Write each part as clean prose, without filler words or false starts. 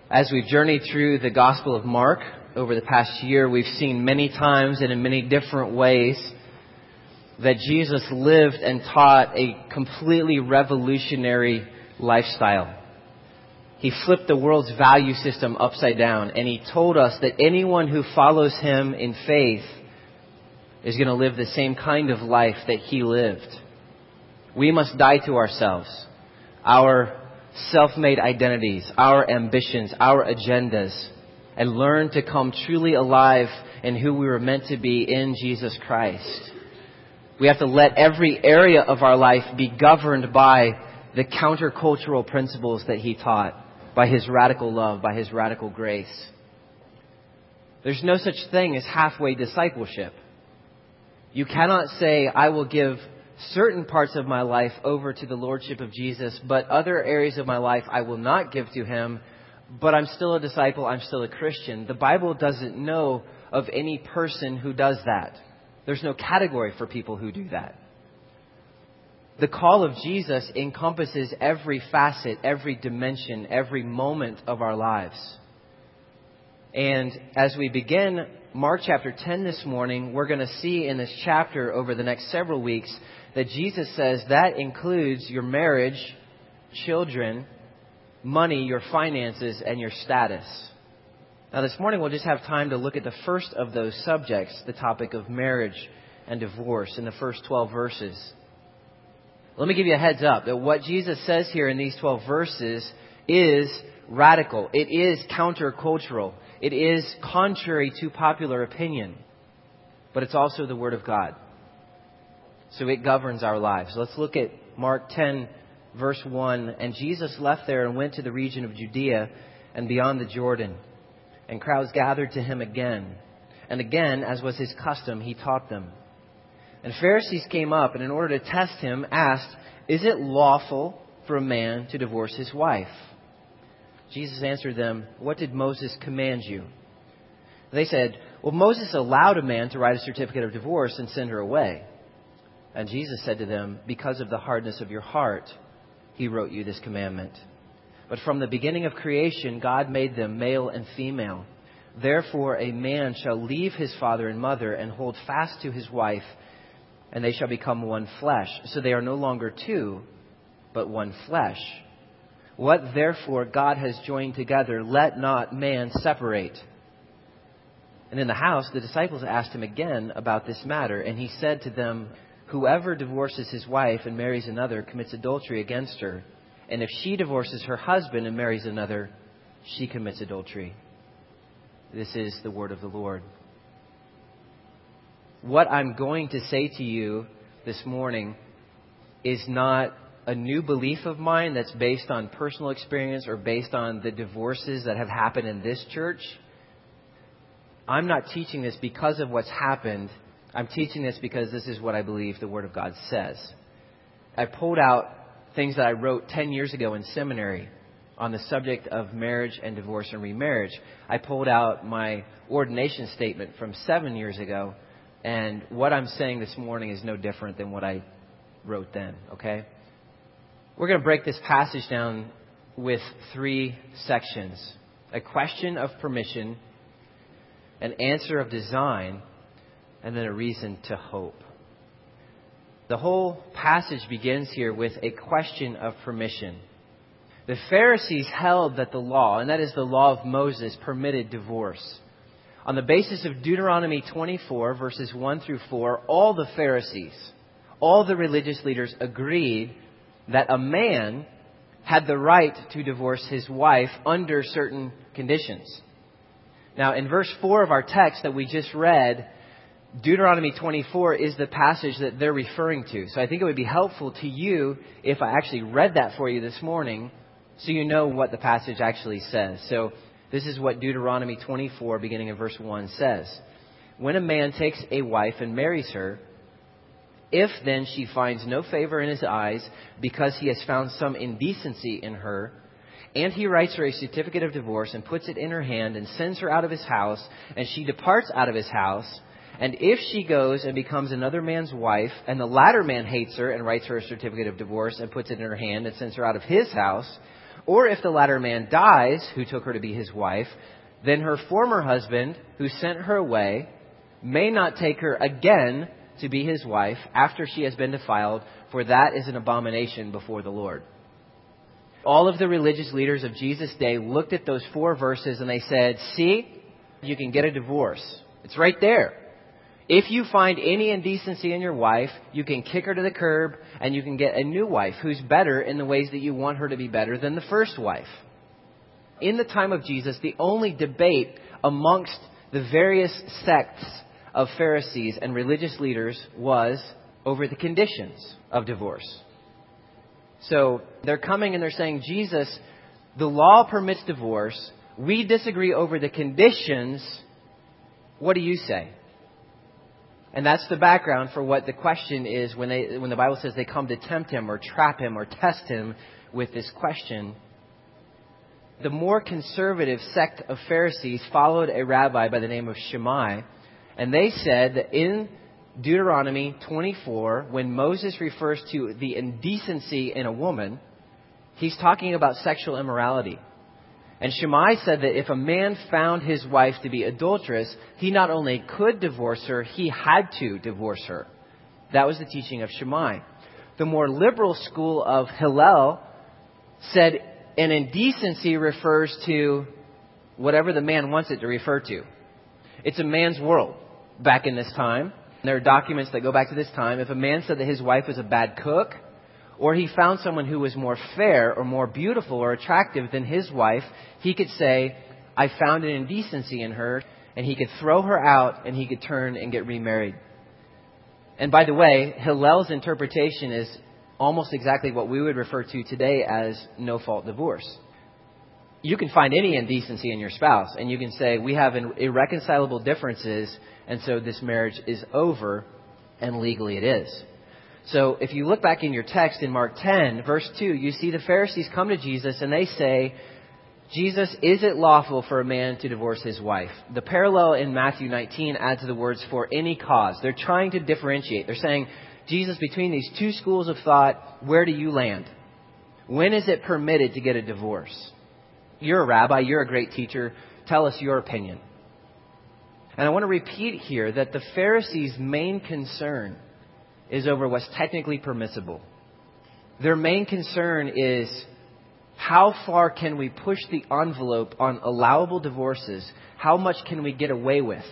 As we've journeyed through the Gospel of Mark over the past year, we've seen many times and in many different ways that Jesus lived and taught a completely revolutionary lifestyle. He flipped the world's value system upside down, and He told us that anyone who follows Him in faith is going to live the same kind of life that He lived. We must die to ourselves, our self-made identities, our ambitions, our agendas, and learn to come truly alive in who we were meant to be in Jesus Christ. We have to let every area of our life be governed by the countercultural principles that He taught, by His radical love, by His radical grace. There's no such thing as halfway discipleship. You cannot say, I will give certain parts of my life over to the Lordship of Jesus, but other areas of my life I will not give to Him, but I'm still a disciple, I'm still a Christian. The Bible doesn't know of any person who does that. There's no category for people who do that. The call of Jesus encompasses every facet, every dimension, every moment of our lives. And as we begin Mark chapter 10 this morning, we're going to see in this chapter over the next several weeks that Jesus says that includes your marriage, children, money, your finances, and your status. Now this morning we'll just have time to look at the first of those subjects, the topic of marriage and divorce, in the first 12 verses. Let me give you a heads up that what Jesus says here in these 12 verses is radical. It is countercultural. It is contrary to popular opinion. But it's also the Word of God. So it governs our lives. Let's look at Mark 10, verse 1. And Jesus left there and went to the region of Judea and beyond the Jordan. And crowds gathered to Him again. And again, as was His custom, He taught them. And Pharisees came up and in order to test Him asked, is it lawful for a man to divorce his wife? Jesus answered them, what did Moses command you? They said, well, Moses allowed a man to write a certificate of divorce and send her away. And Jesus said to them, because of the hardness of your heart, He wrote you this commandment. But from the beginning of creation, God made them male and female. Therefore, a man shall leave his father and mother and hold fast to his wife, and they shall become one flesh. So they are no longer two, but one flesh. What therefore God has joined together, let not man separate. And in the house, the disciples asked Him again about this matter. And He said to them, whoever divorces his wife and marries another commits adultery against her. And if she divorces her husband and marries another, she commits adultery. This is the word of the Lord. What I'm going to say to you this morning is not a new belief of mine that's based on personal experience or based on the divorces that have happened in this church. I'm not teaching this because of what's happened. I'm teaching this because this is what I believe the Word of God says. I pulled out things that I wrote 10 years ago in seminary on the subject of marriage and divorce and remarriage. I pulled out my ordination statement from 7 years ago, and what I'm saying this morning is no different than what I wrote then, okay? We're going to break this passage down with 3 sections. A question of permission, an answer of design, and then a reason to hope. The whole passage begins here with a question of permission. The Pharisees held that the law, and that is the law of Moses, permitted divorce. On the basis of Deuteronomy 24, verses 1 through 4, all the Pharisees, all the religious leaders agreed that a man had the right to divorce his wife under certain conditions. Now, in verse 4 of our text that we just read, Deuteronomy 24 is the passage that they're referring to. So I think it would be helpful to you if I actually read that for you this morning so you know what the passage actually says. So this is what Deuteronomy 24, beginning in verse 1, says. When a man takes a wife and marries her, if then she finds no favor in his eyes because he has found some indecency in her, and he writes her a certificate of divorce and puts it in her hand and sends her out of his house, and she departs out of his house, and if she goes and becomes another man's wife, and the latter man hates her and writes her a certificate of divorce and puts it in her hand and sends her out of his house, Or if the latter man dies, who took her to be his wife, then her former husband, who sent her away, may not take her again to be his wife after she has been defiled, for that is an abomination before the Lord. All of the religious leaders of Jesus' day looked at those 4 verses and they said, see, you can get a divorce. It's right there. If you find any indecency in your wife, you can kick her to the curb and you can get a new wife who's better in the ways that you want her to be better than the first wife. In the time of Jesus, the only debate amongst the various sects of Pharisees and religious leaders was over the conditions of divorce. So they're coming and they're saying, Jesus, the law permits divorce. We disagree over the conditions. What do you say? And that's the background for what the question is when the Bible says they come to tempt him or trap him or test him with this question. The more conservative sect of Pharisees followed a rabbi by the name of Shammai, and they said that in Deuteronomy 24, when Moses refers to the indecency in a woman, he's talking about sexual immorality. And Shammai said that if a man found his wife to be adulterous, he not only could divorce her, he had to divorce her. That was the teaching of Shammai. The more liberal school of Hillel said an indecency refers to whatever the man wants it to refer to. It's a man's world back in this time. There are documents that go back to this time. If a man said that his wife was a bad cook, or he found someone who was more fair or more beautiful or attractive than his wife, he could say, I found an indecency in her, and he could throw her out and he could turn and get remarried. And by the way, Hillel's interpretation is almost exactly what we would refer to today as no-fault divorce. You can find any indecency in your spouse, and you can say, we have irreconcilable differences, and so this marriage is over, and legally it is. So if you look back in your text in Mark 10, verse 2, you see the Pharisees come to Jesus and they say, Jesus, is it lawful for a man to divorce his wife? The parallel in Matthew 19 adds the words for any cause. They're trying to differentiate. They're saying, Jesus, between these 2 schools of thought, where do you land? When is it permitted to get a divorce? You're a rabbi. You're a great teacher. Tell us your opinion. And I want to repeat here that the Pharisees' main concern is over what's technically permissible. Their main concern is how far can we push the envelope on allowable divorces? How much can we get away with?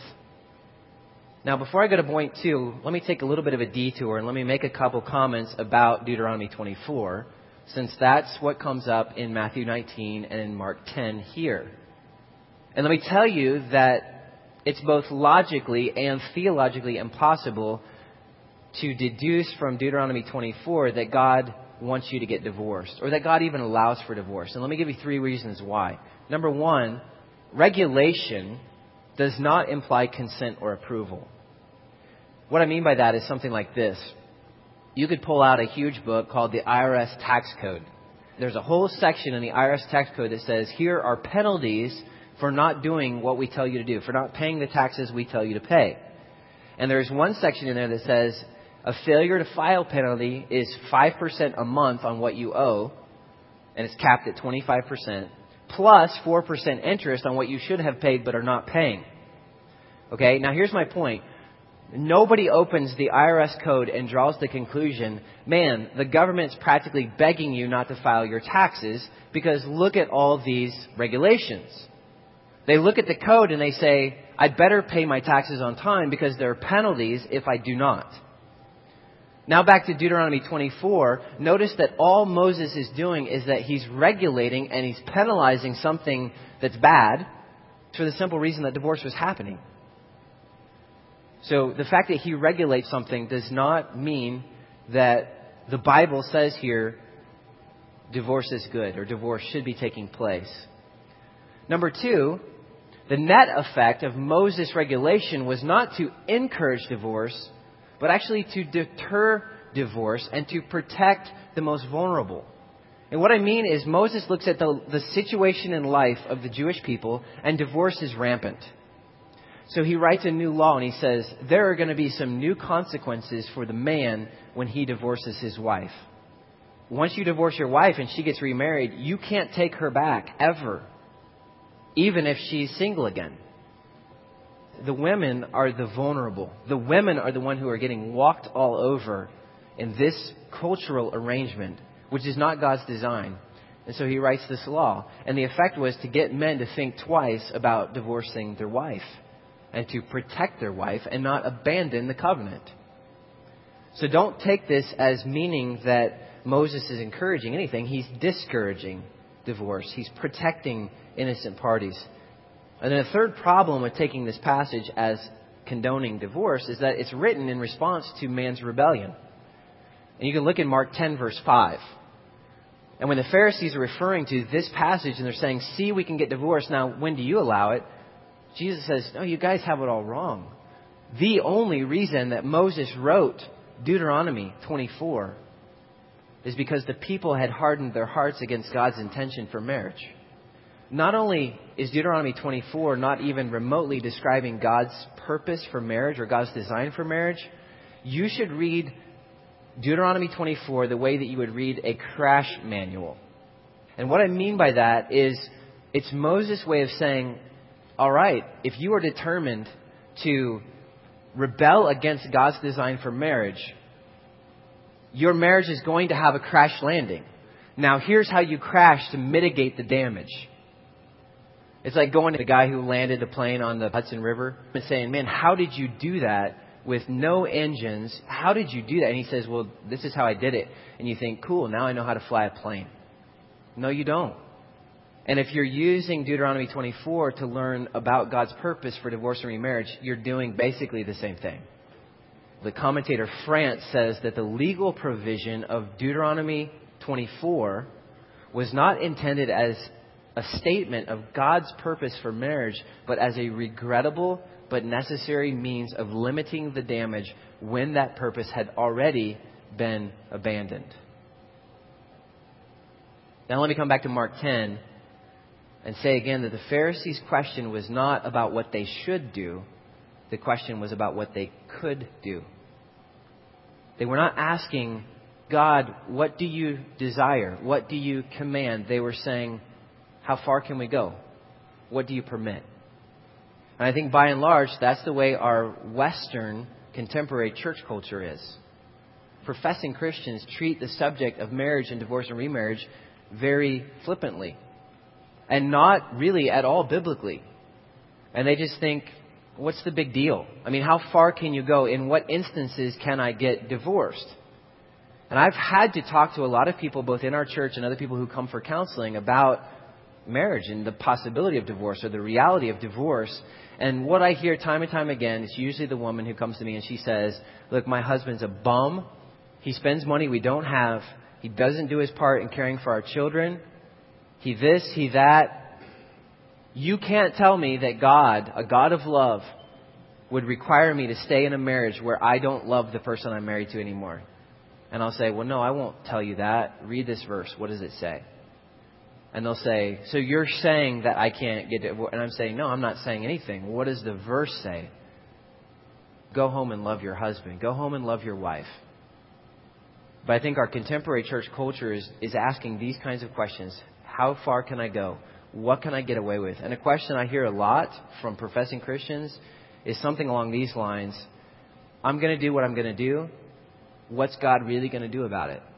Now, before I go to point 2, let me take a little bit of a detour and let me make a couple comments about Deuteronomy 24, since that's what comes up in Matthew 19 and in Mark 10 here. And let me tell you that it's both logically and theologically impossible to deduce from Deuteronomy 24 that God wants you to get divorced, or that God even allows for divorce. And let me give you 3 reasons why. Number 1, regulation does not imply consent or approval. What I mean by that is something like this. You could pull out a huge book called the IRS Tax Code. There's a whole section in the IRS Tax Code that says, here are penalties for not doing what we tell you to do, for not paying the taxes we tell you to pay. And there's one section in there that says, a failure to file penalty is 5% a month on what you owe, and it's capped at 25%, plus 4% interest on what you should have paid but are not paying. Okay, now here's my point. Nobody opens the IRS code and draws the conclusion, man, the government's practically begging you not to file your taxes because look at all these regulations. They look at the code and they say, I better pay my taxes on time because there are penalties if I do not. Now back to Deuteronomy 24, notice that all Moses is doing is that he's regulating and he's penalizing something that's bad for the simple reason that divorce was happening. So the fact that he regulates something does not mean that the Bible says here divorce is good or divorce should be taking place. Number 2, the net effect of Moses' regulation was not to encourage divorce, but actually to deter divorce and to protect the most vulnerable. And what I mean is Moses looks at the situation in life of the Jewish people, and divorce is rampant. So he writes a new law and he says, there are going to be some new consequences for the man when he divorces his wife. once you divorce your wife and she gets remarried, you can't take her back ever, even if she's single again. The women are the vulnerable. The women are the one who are getting walked all over in this cultural arrangement, which is not God's design. And so he writes this law. And the effect was to get men to think twice about divorcing their wife and to protect their wife and not abandon the covenant. So don't take this as meaning that Moses is encouraging anything. He's discouraging divorce. He's protecting innocent parties. And then a third problem with taking this passage as condoning divorce is that it's written in response to man's rebellion. And you can look in Mark 10, verse 5. And when the Pharisees are referring to this passage and they're saying, see, we can get divorced, now when do you allow it? Jesus says, no, you guys have it all wrong. The only reason that Moses wrote Deuteronomy 24 is because the people had hardened their hearts against God's intention for marriage. Not only is Deuteronomy 24 not even remotely describing God's purpose for marriage or God's design for marriage, you should read Deuteronomy 24 the way that you would read a crash manual. And what I mean by that is it's Moses' way of saying, all right, if you are determined to rebel against God's design for marriage, your marriage is going to have a crash landing. Now, here's how you crash to mitigate the damage. It's like going to the guy who landed the plane on the Hudson River and saying, man, how did you do that with no engines? How did you do that? And he says, well, this is how I did it. And you think, cool, now I know how to fly a plane. No, you don't. And if you're using Deuteronomy 24 to learn about God's purpose for divorce and remarriage, you're doing basically the same thing. The commentator France says that the legal provision of Deuteronomy 24 was not intended as a statement of God's purpose for marriage, but as a regrettable but necessary means of limiting the damage when that purpose had already been abandoned. Now let me come back to Mark 10 and say again that the Pharisees' question was not about what they should do. The question was about what they could do. They were not asking, God, what do you desire? What do you command? They were saying, how far can we go? What do you permit? And I think by and large, that's the way our Western contemporary church culture is. Professing Christians treat the subject of marriage and divorce and remarriage very flippantly and not really at all biblically. And they just think, what's the big deal? I mean, how far can you go? In what instances can I get divorced? And I've had to talk to a lot of people, both in our church and other people who come for counseling, about marriage and the possibility of divorce or the reality of divorce. And what I hear time and time again is usually the woman who comes to me and she says, look, my husband's a bum. He spends money we don't have. He doesn't do his part in caring for our children. He this, he that. You can't tell me that God, a God of love, would require me to stay in a marriage where I don't love the person I'm married to anymore. And I'll say, well, no, I won't tell you that. Read this verse. What does it say? And they'll say, so you're saying that I can't get divorced? And I'm saying, no, I'm not saying anything. What does the verse say? Go home and love your husband. Go home and love your wife. But I think our contemporary church culture is asking these kinds of questions. How far can I go? What can I get away with? And a question I hear a lot from professing Christians is something along these lines. I'm going to do what I'm going to do. What's God really going to do about it?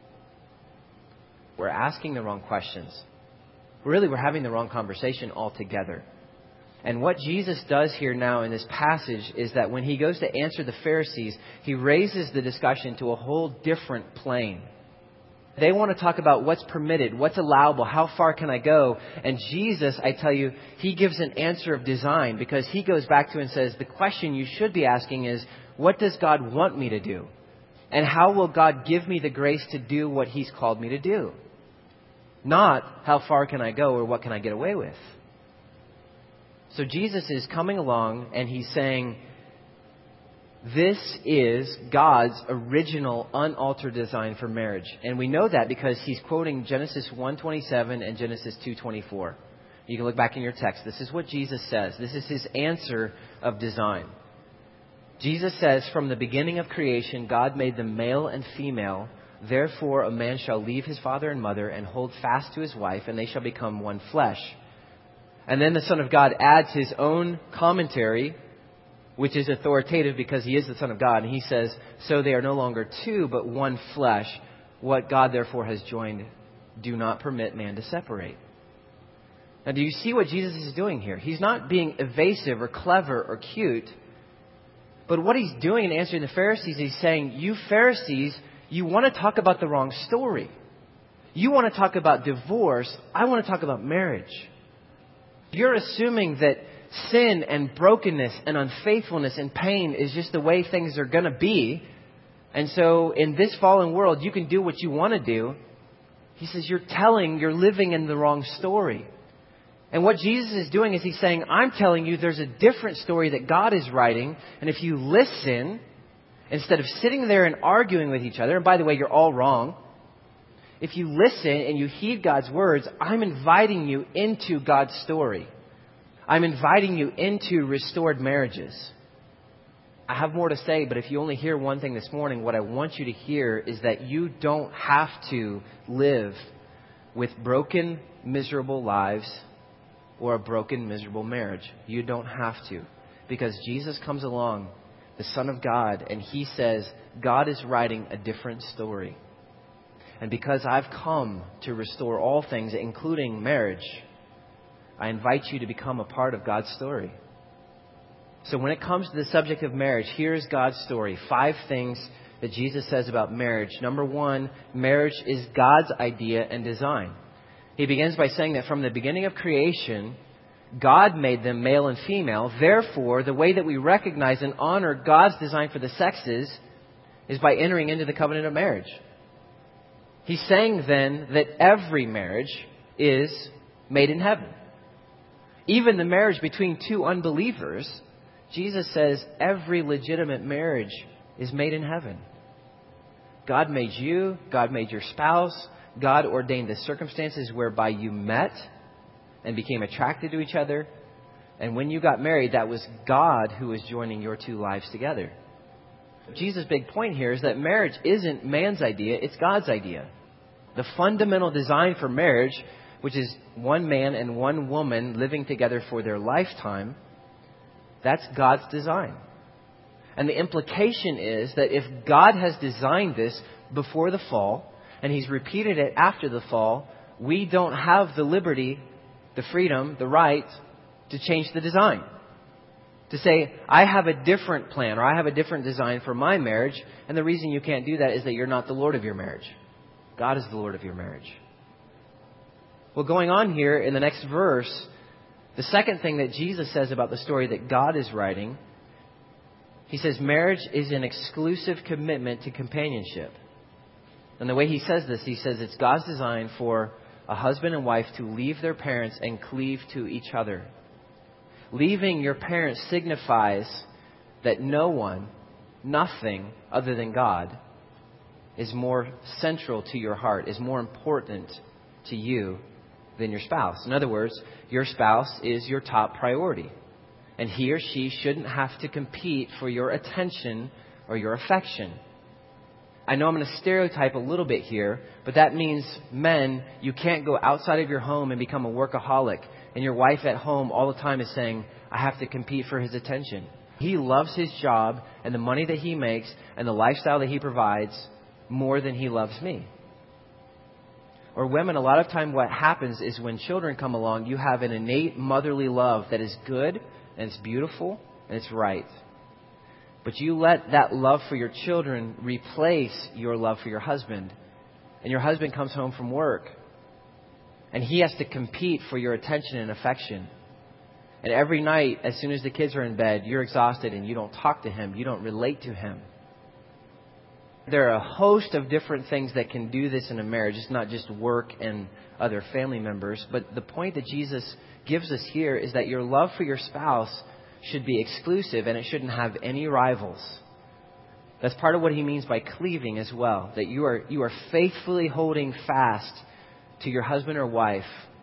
We're asking the wrong questions. Really, we're having the wrong conversation altogether. And what Jesus does here now in this passage is that when he goes to answer the Pharisees, he raises the discussion to a whole different plane. They want to talk about what's permitted, what's allowable, how far can I go? And Jesus, I tell you, he gives an answer of design because he goes back to and says, the question you should be asking is, what does God want me to do? And how will God give me the grace to do what he's called me to do? Not how far can I go or what can I get away with? So Jesus is coming along and he's saying, this is God's original unaltered design for marriage. And we know that because he's quoting Genesis 1:27 and Genesis 2:24. You can look back in your text. This is what Jesus says. This is his answer of design. Jesus says, from the beginning of creation, God made them male and female. Therefore, a man shall leave his father and mother and hold fast to his wife, and they shall become one flesh. And then the Son of God adds his own commentary, which is authoritative because he is the Son of God. And he says, so they are no longer two, but one flesh. What God therefore has joined, do not permit man to separate. Now, do you see what Jesus is doing here? He's not being evasive or clever or cute. But what he's doing in answering the Pharisees, he's saying, you Pharisees, you want to talk about the wrong story. You want to talk about divorce. I want to talk about marriage. You're assuming that sin and brokenness and unfaithfulness and pain is just the way things are going to be. And so in this fallen world, you can do what you want to do. He says, you're living in the wrong story. And what Jesus is doing is he's saying, I'm telling you there's a different story that God is writing. And if you listen, instead of sitting there and arguing with each other, and by the way, you're all wrong. If you listen and you heed God's words, I'm inviting you into God's story. I'm inviting you into restored marriages. I have more to say, but if you only hear one thing this morning, what I want you to hear is that you don't have to live with broken, miserable lives or a broken, miserable marriage. You don't have to. Because Jesus comes along, the Son of God, and He says, God is writing a different story. And because I've come to restore all things, including marriage, I invite you to become a part of God's story. So when it comes to the subject of marriage, here's God's story. 5 things that Jesus says about marriage. Number 1, marriage is God's idea and design. He begins by saying that from the beginning of creation, God made them male and female. Therefore, the way that we recognize and honor God's design for the sexes is by entering into the covenant of marriage. He's saying then that every marriage is made in heaven. Even the marriage between two unbelievers, Jesus says every legitimate marriage is made in heaven. God made you. God made your spouse. God ordained the circumstances whereby you met and became attracted to each other. And when you got married, that was God who was joining your two lives together. Jesus' big point here is that marriage isn't man's idea, it's God's idea. The fundamental design for marriage, which is one man and one woman living together for their lifetime, that's God's design. And the implication is that if God has designed this before the fall, and He's repeated it after the fall, we don't have the liberty, the freedom, the right to change the design. To say, I have a different plan or I have a different design for my marriage. And the reason you can't do that is that you're not the Lord of your marriage. God is the Lord of your marriage. Well, going on here in the next verse, the second thing that Jesus says about the story that God is writing, He says marriage is an exclusive commitment to companionship. And the way He says this, He says it's God's design for a husband and wife to leave their parents and cleave to each other. Leaving your parents signifies that no one, nothing other than God is more central to your heart, is more important to you than your spouse. In other words, your spouse is your top priority. And he or she shouldn't have to compete for your attention or your affection. I know I'm going to stereotype a little bit here, but that means, men, you can't go outside of your home and become a workaholic. And your wife at home all the time is saying, I have to compete for his attention. He loves his job and the money that he makes and the lifestyle that he provides more than he loves me. Or women, a lot of time what happens is when children come along, you have an innate motherly love that is good and it's beautiful and it's right. But you let that love for your children replace your love for your husband. And your husband comes home from work and he has to compete for your attention and affection. And every night, as soon as the kids are in bed, you're exhausted and you don't talk to him. You don't relate to him. There are a host of different things that can do this in a marriage. It's not just work and other family members. But the point that Jesus gives us here is that your love for your spouse should be exclusive and it shouldn't have any rivals. That's part of what he means by cleaving as well. That you are faithfully holding fast to your husband or wife.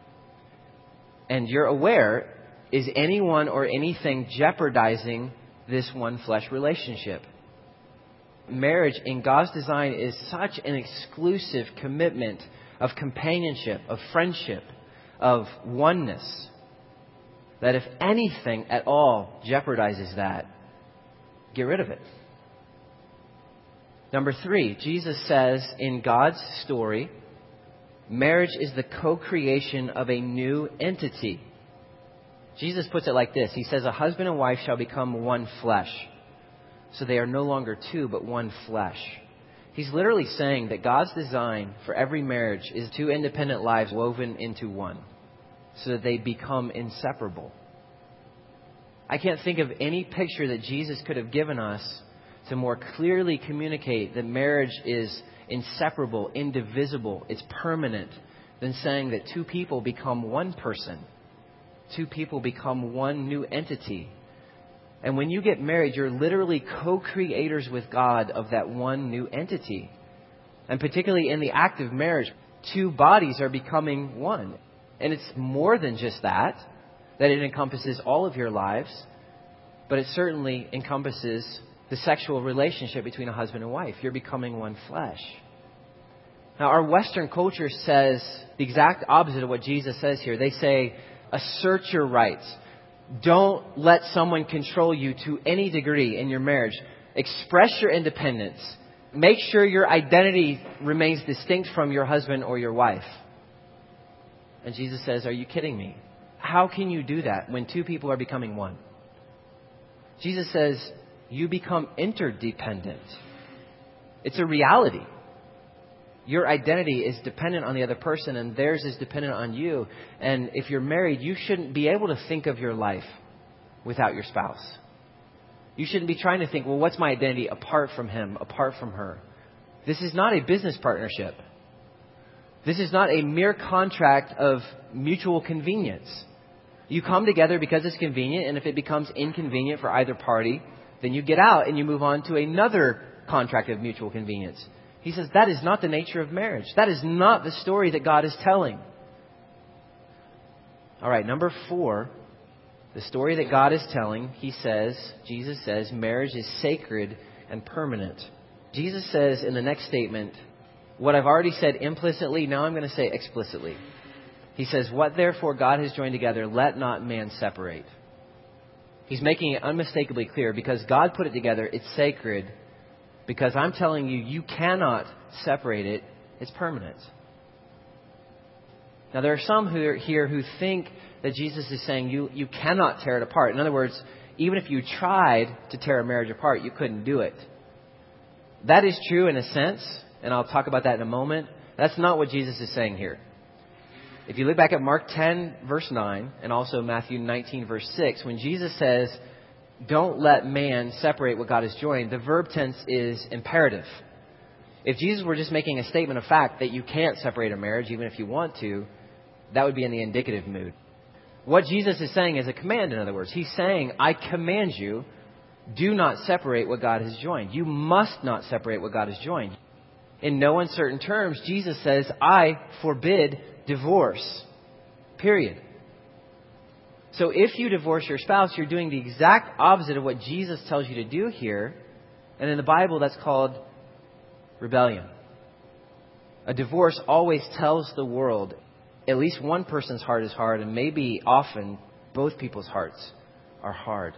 And you're aware, is anyone or anything jeopardizing this one flesh relationship? marriage in God's design is such an exclusive commitment of companionship, of friendship, of oneness, that if anything at all jeopardizes that, get rid of it. Number 3, Jesus says in God's story, marriage is the co-creation of a new entity. Jesus puts it like this. He says, a husband and wife shall become one flesh. So they are no longer two, but one flesh. He's literally saying that God's design for every marriage is two independent lives woven into one, so that they become inseparable. I can't think of any picture that Jesus could have given us to more clearly communicate that marriage is inseparable, indivisible, it's permanent, than saying that two people become one person. Two people become one new entity. And when you get married, you're literally co-creators with God of that one new entity. And particularly in the act of marriage, two bodies are becoming one. And it's more than just that it encompasses all of your lives, but it certainly encompasses the sexual relationship between a husband and wife. You're becoming one flesh. Now, our Western culture says the exact opposite of what Jesus says here. They say, assert your rights. Don't let someone control you to any degree in your marriage. Express your independence. Make sure your identity remains distinct from your husband or your wife. And Jesus says, are you kidding me? How can you do that when two people are becoming one? Jesus says, you become interdependent. It's a reality. Your identity is dependent on the other person, and theirs is dependent on you. And if you're married, you shouldn't be able to think of your life without your spouse. You shouldn't be trying to think, well, what's my identity apart from him, apart from her? This is not a business partnership. This is not a mere contract of mutual convenience. You come together because it's convenient, and if it becomes inconvenient for either party, then you get out and you move on to another contract of mutual convenience. He says that is not the nature of marriage. That is not the story that God is telling. All right, number 4, the story that God is telling, Jesus says, marriage is sacred and permanent. Jesus says in the next statement, what I've already said implicitly, now I'm going to say explicitly. He says, what therefore God has joined together, let not man separate. He's making it unmistakably clear, because God put it together, it's sacred. Because I'm telling you, you cannot separate it. It's permanent. Now, there are some who are here who think that Jesus is saying you cannot tear it apart. In other words, even if you tried to tear a marriage apart, you couldn't do it. That is true in a sense, and I'll talk about that in a moment. That's not what Jesus is saying here. If you look back at Mark 10, verse 9, and also Matthew 19, verse 6, when Jesus says, don't let man separate what God has joined, the verb tense is imperative. If Jesus were just making a statement of fact that you can't separate a marriage even if you want to, that would be in the indicative mood. What Jesus is saying is a command, in other words. He's saying, I command you, do not separate what God has joined. You must not separate what God has joined. In no uncertain terms, Jesus says, I forbid divorce. Period. So if you divorce your spouse, you're doing the exact opposite of what Jesus tells you to do here. And in the Bible, that's called rebellion. A divorce always tells the world at least one person's heart is hard, and maybe often both people's hearts are hard.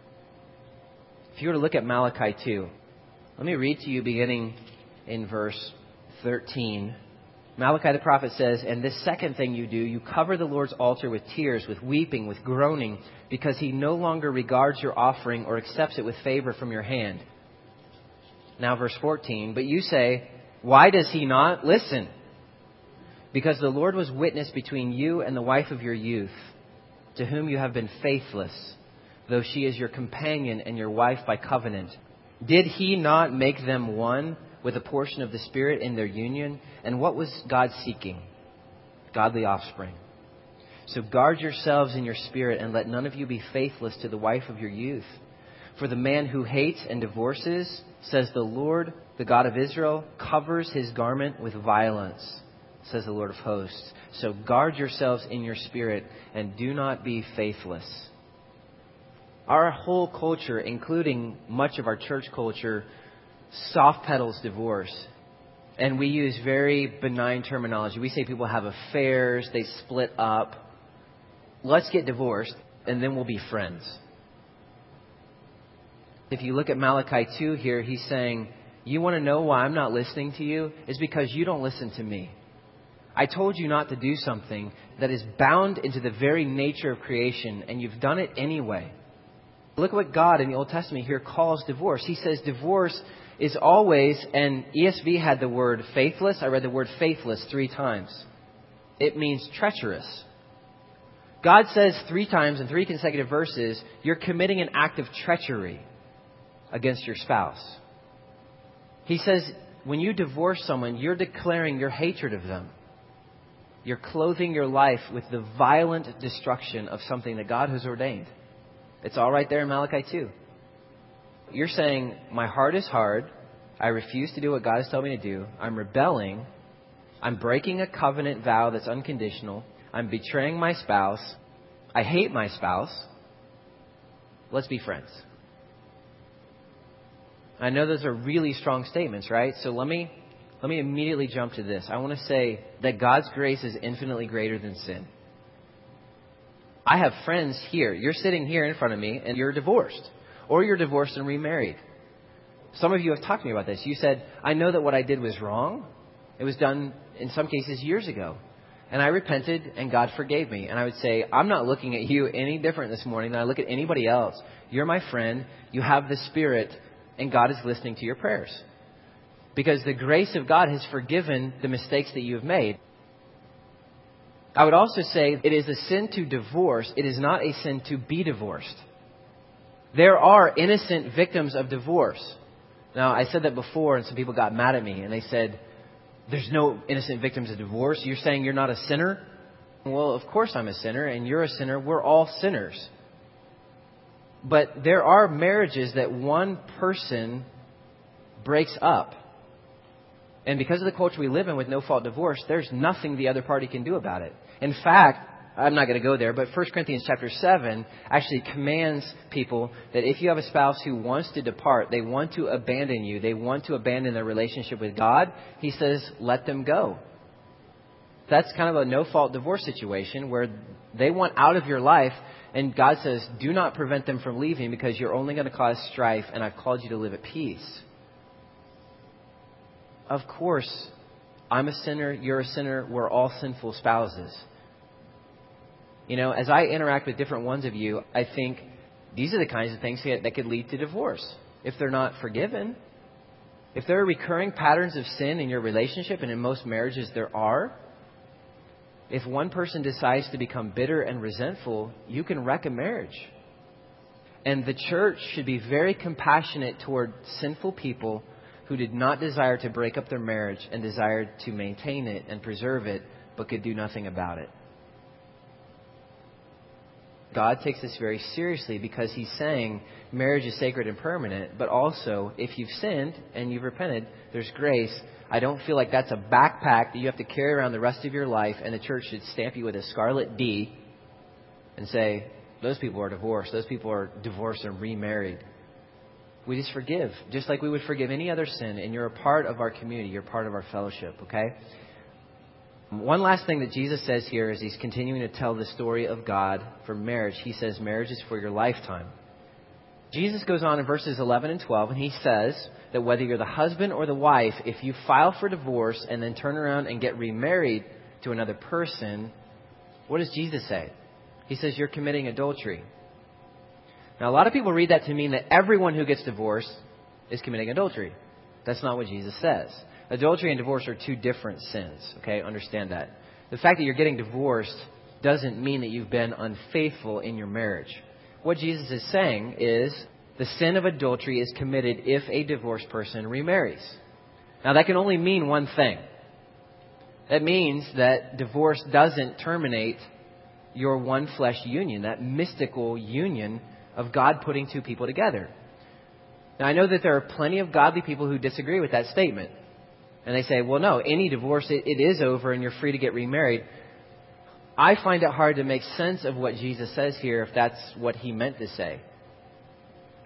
If you were to look at Malachi 2, let me read to you beginning in verse 13. Malachi the prophet says, and this second thing you do, you cover the Lord's altar with tears, with weeping, with groaning, because he no longer regards your offering or accepts it with favor from your hand. Now verse 14, but you say, why does he not listen? Because the Lord was witness between you and the wife of your youth, to whom you have been faithless, though she is your companion and your wife by covenant. Did he not make them one with a portion of the Spirit in their union? And what was God seeking? Godly offspring. So guard yourselves in your spirit, and let none of you be faithless to the wife of your youth. For the man who hates and divorces, says the Lord, the God of Israel, covers his garment with violence, says the Lord of hosts. So guard yourselves in your spirit, and do not be faithless. Our whole culture, including much of our church culture, soft pedals divorce. And we use very benign terminology. We say people have affairs, they split up. Let's get divorced, and then we'll be friends. If you look at Malachi 2 here, he's saying, you want to know why I'm not listening to you? It's because you don't listen to me. I told you not to do something that is bound into the very nature of creation, and you've done it anyway. Look at what God in the Old Testament here calls divorce. He says divorce is always, and ESV had the word faithless. I read the word faithless 3 times. It means treacherous. God says 3 times in 3 consecutive verses, you're committing an act of treachery against your spouse. He says when you divorce someone, you're declaring your hatred of them. You're clothing your life with the violent destruction of something that God has ordained. It's all right there in Malachi 2. You're saying, my heart is hard. I refuse to do what God has told me to do. I'm rebelling. I'm breaking a covenant vow that's unconditional. I'm betraying my spouse. I hate my spouse. Let's be friends. I know those are really strong statements, right? So let me immediately jump to this. I want to say that God's grace is infinitely greater than sin. I have friends here. You're sitting here in front of me and you're divorced. Or you're divorced and remarried. Some of you have talked to me about this. You said, I know that what I did was wrong. It was done, in some cases, years ago. And I repented and God forgave me. And I would say, I'm not looking at you any different this morning than I look at anybody else. You're my friend. You have the Spirit. And God is listening to your prayers. Because the grace of God has forgiven the mistakes that you have made. I would also say it is a sin to divorce. It is not a sin to be divorced. There are innocent victims of divorce. Now, I said that before and some people got mad at me and they said, there's no innocent victims of divorce. You're saying you're not a sinner? Well, of course I'm a sinner and you're a sinner. We're all sinners. But there are marriages that one person breaks up. And because of the culture we live in with no-fault divorce, there's nothing the other party can do about it. In fact, I'm not going to go there, but 1 Corinthians chapter 7 actually commands people that if you have a spouse who wants to depart, they want to abandon you, they want to abandon their relationship with God, he says, let them go. That's kind of a no-fault divorce situation where they want out of your life, and God says, do not prevent them from leaving because you're only going to cause strife, and I've called you to live at peace. Of course, I'm a sinner, you're a sinner, we're all sinful spouses. You know, as I interact with different ones of you, I think these are the kinds of things that could lead to divorce if they're not forgiven. If there are recurring patterns of sin in your relationship, and in most marriages there are, if one person decides to become bitter and resentful, you can wreck a marriage. And the church should be very compassionate toward sinful people who did not desire to break up their marriage and desired to maintain it and preserve it, but could do nothing about it. God takes this very seriously because he's saying marriage is sacred and permanent, but also if you've sinned and you've repented, there's grace. I don't feel like that's a backpack that you have to carry around the rest of your life, and the church should stamp you with a scarlet D and say, those people are divorced. Those people are divorced and remarried. We just forgive, just like we would forgive any other sin, and you're a part of our community. You're part of our fellowship, okay? One last thing that Jesus says here as he's continuing to tell the story of God for marriage. He says marriage is for your lifetime. Jesus goes on in verses 11 and 12, and he says that whether you're the husband or the wife, if you file for divorce and then turn around and get remarried to another person, what does Jesus say? He says you're committing adultery. Now, a lot of people read that to mean that everyone who gets divorced is committing adultery. That's not what Jesus says. Adultery and divorce are 2 different sins. Okay, understand that. The fact that you're getting divorced doesn't mean that you've been unfaithful in your marriage. What Jesus is saying is the sin of adultery is committed if a divorced person remarries. Now, that can only mean one thing. That means that divorce doesn't terminate your one flesh union, that mystical union of God putting 2 people together. Now, I know that there are plenty of godly people who disagree with that statement. And they say, well, no, any divorce, it is over and you're free to get remarried. I find it hard to make sense of what Jesus says here if that's what he meant to say.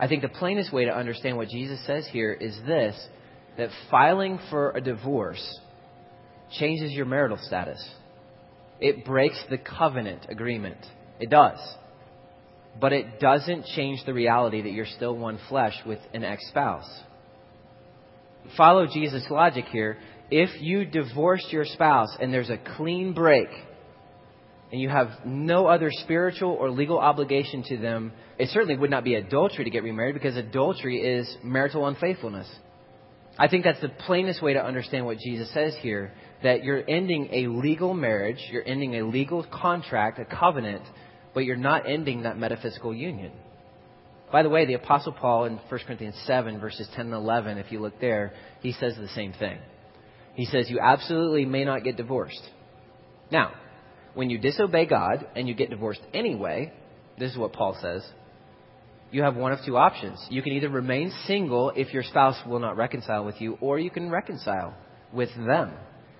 I think the plainest way to understand what Jesus says here is this, that filing for a divorce changes your marital status. It breaks the covenant agreement. It does. But it doesn't change the reality that you're still one flesh with an ex-spouse. Follow Jesus' logic here. If you divorce your spouse and there's a clean break and you have no other spiritual or legal obligation to them, it certainly would not be adultery to get remarried, because adultery is marital unfaithfulness. I think that's the plainest way to understand what Jesus says here, that you're ending a legal marriage, you're ending a legal contract, a covenant, but you're not ending that metaphysical union. By the way, the Apostle Paul in 1 Corinthians 7, verses 10 and 11, if you look there, he says the same thing. He says, you absolutely may not get divorced. Now, when you disobey God and you get divorced anyway, this is what Paul says, you have one of two options. You can either remain single if your spouse will not reconcile with you, or you can reconcile with them.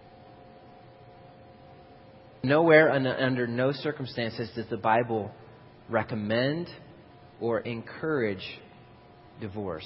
Nowhere and under no circumstances does the Bible recommend or encourage divorce.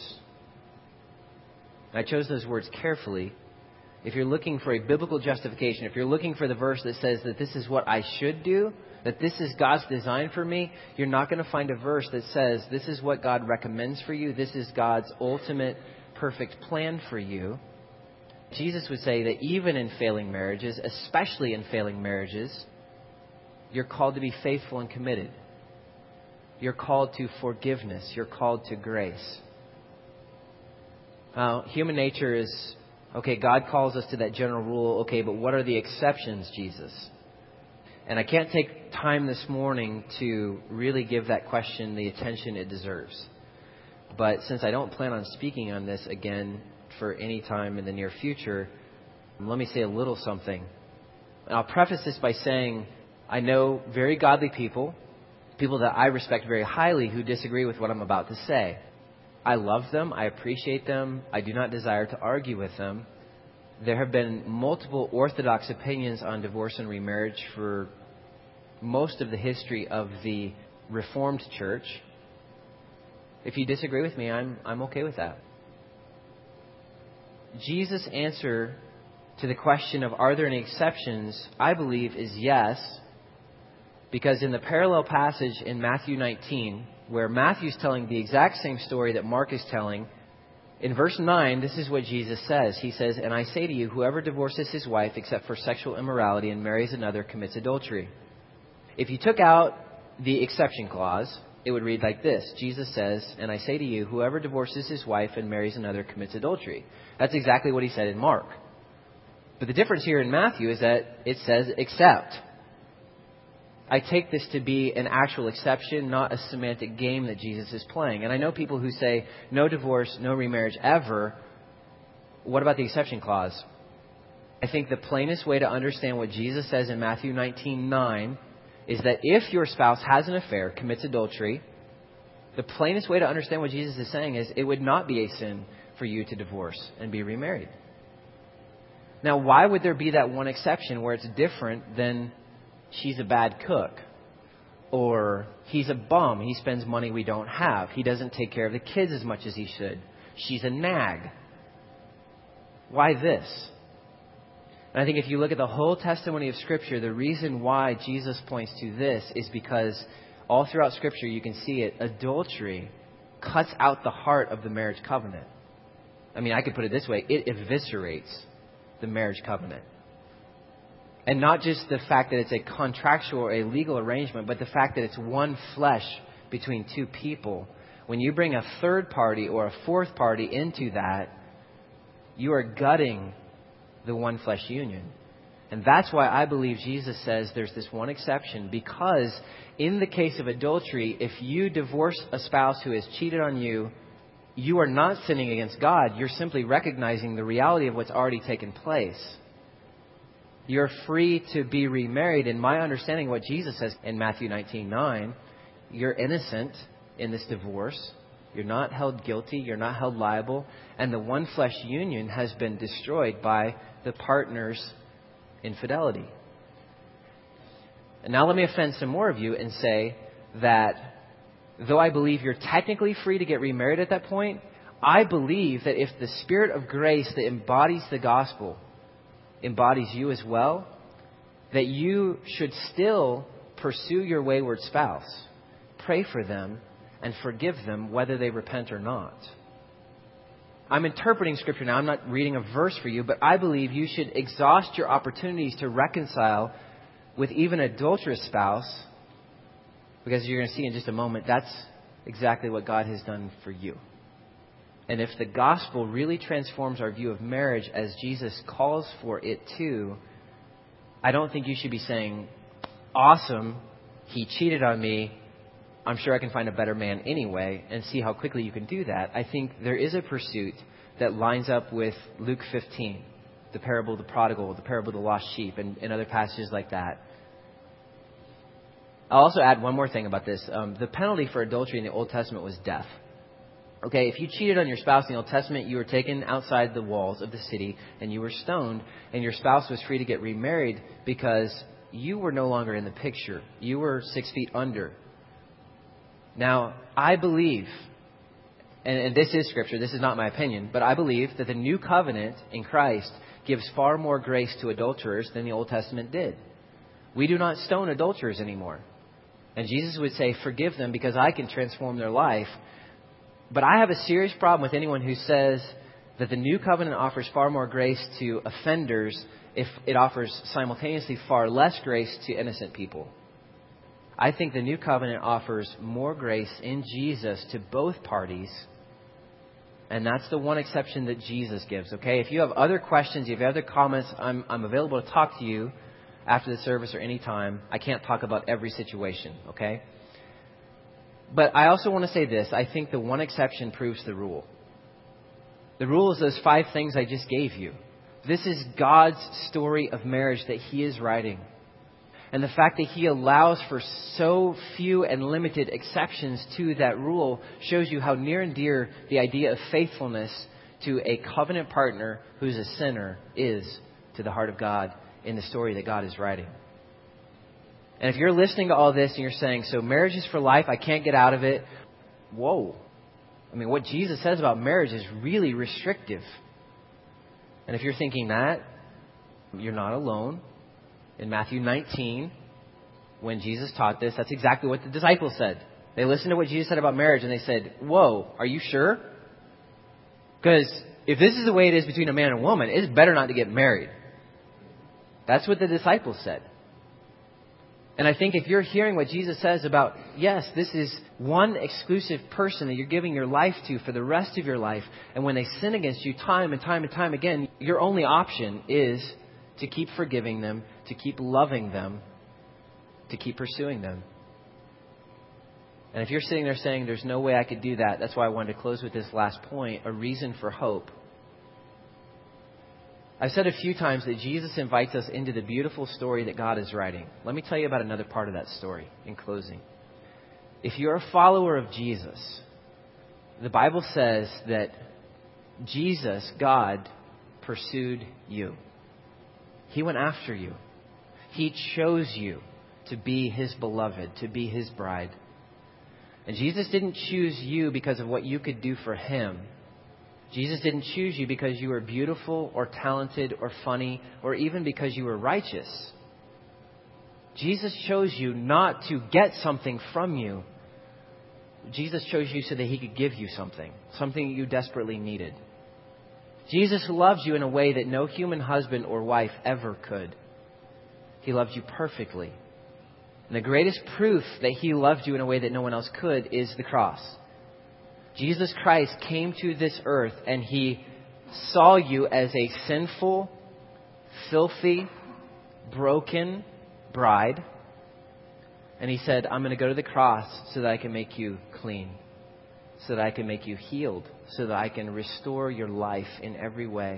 I chose those words carefully. If you're looking for a biblical justification, if you're looking for the verse that says that this is what I should do, that this is God's design for me, you're not going to find a verse that says this is what God recommends for you, this is God's ultimate perfect plan for you. Jesus would say that even in failing marriages, especially in failing marriages, you're called to be faithful and committed. You're called to forgiveness. You're called to grace. Human nature is, okay, God calls us to that general rule. Okay, but what are the exceptions, Jesus? And I can't take time this morning to really give that question the attention it deserves. But since I don't plan on speaking on this again for any time in the near future, let me say a little something. And I'll preface this by saying I know very godly people that I respect very highly, who disagree with what I'm about to say. I love them. I appreciate them. I do not desire to argue with them. There have been multiple orthodox opinions on divorce and remarriage for most of the history of the Reformed Church. If you disagree with me, I'm okay with that. Jesus' answer to the question of are there any exceptions, I believe, is yes. Because in the parallel passage in Matthew 19, where Matthew's telling the exact same story that Mark is telling, in verse 9, this is what Jesus says. He says, and I say to you, whoever divorces his wife except for sexual immorality and marries another commits adultery. If you took out the exception clause, it would read like this. Jesus says, and I say to you, whoever divorces his wife and marries another commits adultery. That's exactly what he said in Mark. But the difference here in Matthew is that it says except. I take this to be an actual exception, not a semantic game that Jesus is playing. And I know people who say, no divorce, no remarriage ever. What about the exception clause? I think the plainest way to understand what Jesus says in Matthew 19:9 is that if your spouse has an affair, commits adultery, the plainest way to understand what Jesus is saying is it would not be a sin for you to divorce and be remarried. Now, why would there be that one exception where it's different than she's a bad cook, or he's a bum, he spends money we don't have, he doesn't take care of the kids as much as he should, she's a nag? Why this? And I think if you look at the whole testimony of Scripture, the reason why Jesus points to this is because all throughout Scripture you can see it. Adultery cuts out the heart of the marriage covenant. I mean, I could put it this way. It eviscerates the marriage covenant. And not just the fact that it's a contractual or a legal arrangement, but the fact that it's one flesh between two people. When you bring a third party or a fourth party into that, you are gutting the one flesh union. And that's why I believe Jesus says there's this one exception, because in the case of adultery, if you divorce a spouse who has cheated on you, you are not sinning against God. You're simply recognizing the reality of what's already taken place. You're free to be remarried. In my understanding, what Jesus says in Matthew 19:9, you're innocent in this divorce. You're not held guilty. You're not held liable. And the one flesh union has been destroyed by the partner's infidelity. And now let me offend some more of you and say that though I believe you're technically free to get remarried at that point, I believe that if the Spirit of grace that embodies the gospel embodies you as well, that you should still pursue your wayward spouse, pray for them, and forgive them whether they repent or not. I'm interpreting Scripture now. I'm not reading a verse for you, but I believe you should exhaust your opportunities to reconcile with even an adulterous spouse, because you're going to see in just a moment, that's exactly what God has done for you. And if the gospel really transforms our view of marriage as Jesus calls for it to, I don't think you should be saying, awesome, he cheated on me, I'm sure I can find a better man anyway, and see how quickly you can do that. I think there is a pursuit that lines up with Luke 15, the parable of the prodigal, the parable of the lost sheep, and other passages like that. I'll also add one more thing about this. The penalty for adultery in the Old Testament was death. Okay, if you cheated on your spouse in the Old Testament, you were taken outside the walls of the city and you were stoned, and your spouse was free to get remarried because you were no longer in the picture. You were 6 feet under. Now, I believe, and this is Scripture, this is not my opinion, but I believe that the new covenant in Christ gives far more grace to adulterers than the Old Testament did. We do not stone adulterers anymore. And Jesus would say, forgive them because I can transform their life. But I have a serious problem with anyone who says that the new covenant offers far more grace to offenders if it offers simultaneously far less grace to innocent people. I think the new covenant offers more grace in Jesus to both parties. And that's the one exception that Jesus gives. Okay, if you have other questions, if you have other comments, I'm available to talk to you after the service or any time. I can't talk about every situation, okay? But I also want to say this. I think the one exception proves the rule. The rule is those 5 things I just gave you. This is God's story of marriage that He is writing. And the fact that He allows for so few and limited exceptions to that rule shows you how near and dear the idea of faithfulness to a covenant partner who's a sinner is to the heart of God in the story that God is writing. And if you're listening to all this and you're saying, so marriage is for life, I can't get out of it. Whoa. I mean, what Jesus says about marriage is really restrictive. And if you're thinking that, you're not alone. In Matthew 19, when Jesus taught this, that's exactly what the disciples said. They listened to what Jesus said about marriage and they said, whoa, are you sure? Because if this is the way it is between a man and a woman, it's better not to get married. That's what the disciples said. And I think if you're hearing what Jesus says about, yes, this is one exclusive person that you're giving your life to for the rest of your life, and when they sin against you time and time and time again, your only option is to keep forgiving them, to keep loving them, to keep pursuing them. And if you're sitting there saying, there's no way I could do that, that's why I wanted to close with this last point, a reason for hope. I've said a few times that Jesus invites us into the beautiful story that God is writing. Let me tell you about another part of that story in closing. If you're a follower of Jesus, the Bible says that Jesus, God, pursued you. He went after you. He chose you to be His beloved, to be His bride. And Jesus didn't choose you because of what you could do for Him. Jesus didn't choose you because you were beautiful or talented or funny or even because you were righteous. Jesus chose you not to get something from you. Jesus chose you so that He could give you something you desperately needed. Jesus loves you in a way that no human husband or wife ever could. He loved you perfectly. And the greatest proof that He loved you in a way that no one else could is the cross. Jesus Christ came to this earth and He saw you as a sinful, filthy, broken bride. And He said, I'm going to go to the cross so that I can make you clean, so that I can make you healed, so that I can restore your life in every way.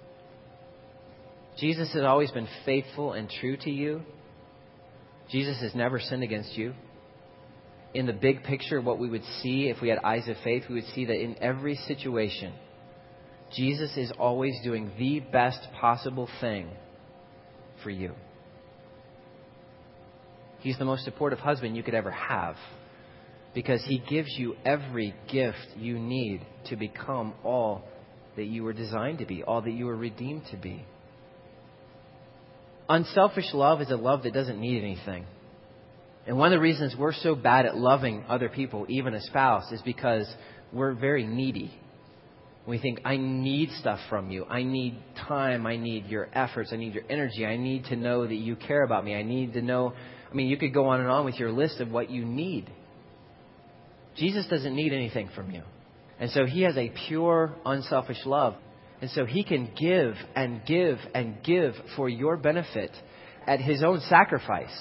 Jesus has always been faithful and true to you. Jesus has never sinned against you. In the big picture, what we would see if we had eyes of faith, we would see that in every situation, Jesus is always doing the best possible thing for you. He's the most supportive husband you could ever have. because He gives you every gift you need to become all that you were designed to be, all that you were redeemed to be. Unselfish love is a love that doesn't need anything. And one of the reasons we're so bad at loving other people, even a spouse, is because we're very needy. We think, I need stuff from you. I need time. I need your efforts. I need your energy. I need to know that you care about me. I need to know. You could go on and on with your list of what you need. Jesus doesn't need anything from you. And so He has a pure, unselfish love. And so He can give and give and give for your benefit at His own sacrifice.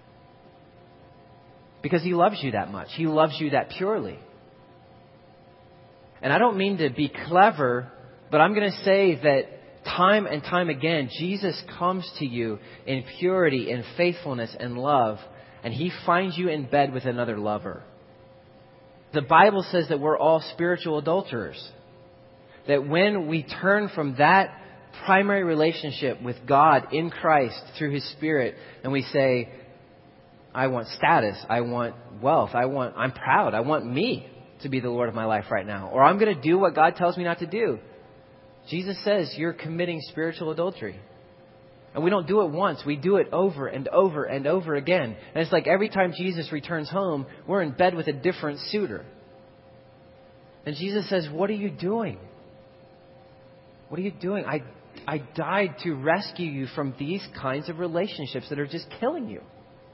Because He loves you that much. He loves you that purely. And I don't mean to be clever, but I'm going to say that time and time again, Jesus comes to you in purity, in faithfulness and love, and He finds you in bed with another lover. The Bible says that we're all spiritual adulterers. That when we turn from that primary relationship with God in Christ through His Spirit, and we say, I want status, I want wealth, I'm proud, I want me to be the Lord of my life right now. Or I'm going to do what God tells me not to do. Jesus says you're committing spiritual adultery. And we don't do it once. We do it over and over and over again. And it's like every time Jesus returns home, we're in bed with a different suitor. And Jesus says, what are you doing? What are you doing? I died to rescue you from these kinds of relationships that are just killing you.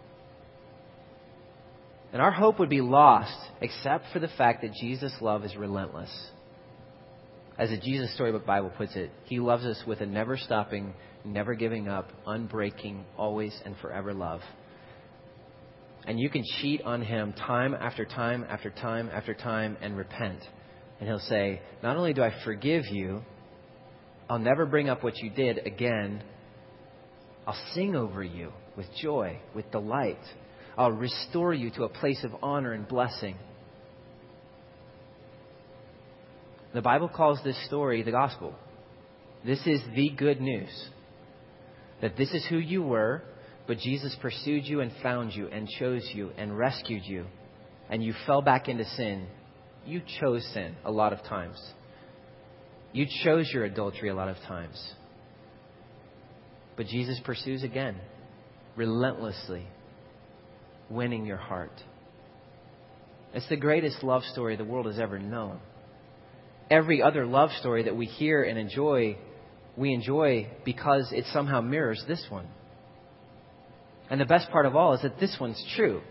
And our hope would be lost except for the fact that Jesus' love is relentless. As the Jesus Storybook Bible puts it, He loves us with a never-stopping, never giving up, unbreaking, always and forever love. And you can cheat on Him time after time after time after time and repent. And He'll say, not only do I forgive you, I'll never bring up what you did again. I'll sing over you with joy, with delight. I'll restore you to a place of honor and blessing. The Bible calls this story the gospel. This is the good news. That this is who you were, but Jesus pursued you and found you and chose you and rescued you. And you fell back into sin. You chose sin a lot of times. You chose your adultery a lot of times. But Jesus pursues again, relentlessly, winning your heart. It's the greatest love story the world has ever known. Every other love story that we hear and enjoy, we enjoy because it somehow mirrors this one. And the best part of all is that this one's true.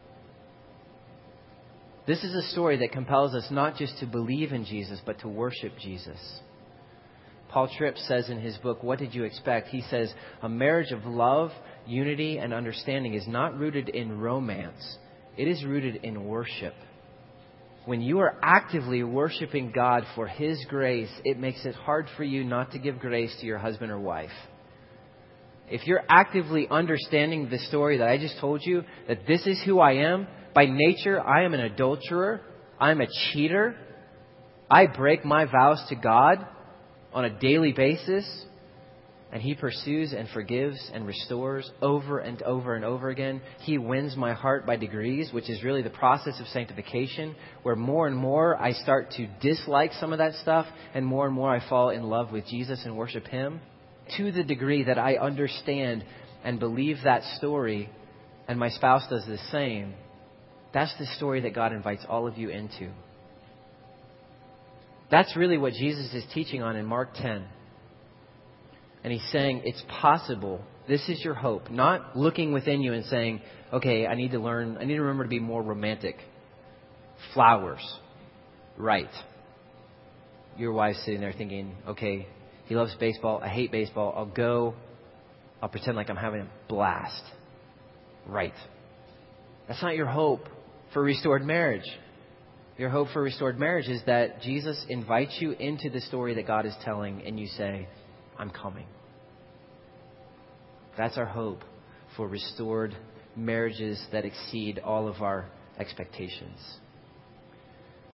This is a story that compels us not just to believe in Jesus, but to worship Jesus. Paul Tripp says in his book, What Did You Expect? He says, a marriage of love, unity, and understanding is not rooted in romance. It is rooted in worship. When you are actively worshiping God for His grace, it makes it hard for you not to give grace to your husband or wife. If you're actively understanding the story that I just told you, that this is who I am, by nature, I am an adulterer, I'm a cheater, I break my vows to God on a daily basis, and He pursues and forgives and restores over and over and over again. He wins my heart by degrees, which is really the process of sanctification, where more and more I start to dislike some of that stuff, and more I fall in love with Jesus and worship Him. To the degree that I understand and believe that story, and my spouse does the same, that's the story that God invites all of you into. That's really what Jesus is teaching on in Mark 10. And He's saying it's possible. This is your hope. Not looking within you and saying, okay, I need to remember to be more romantic. Flowers. Right. Your wife's sitting there thinking, okay, he loves baseball. I hate baseball. I'll pretend like I'm having a blast. Right. That's not your hope for restored marriage. Your hope for restored marriage is that Jesus invites you into the story that God is telling, and you say, I'm coming. That's our hope for restored marriages that exceed all of our expectations.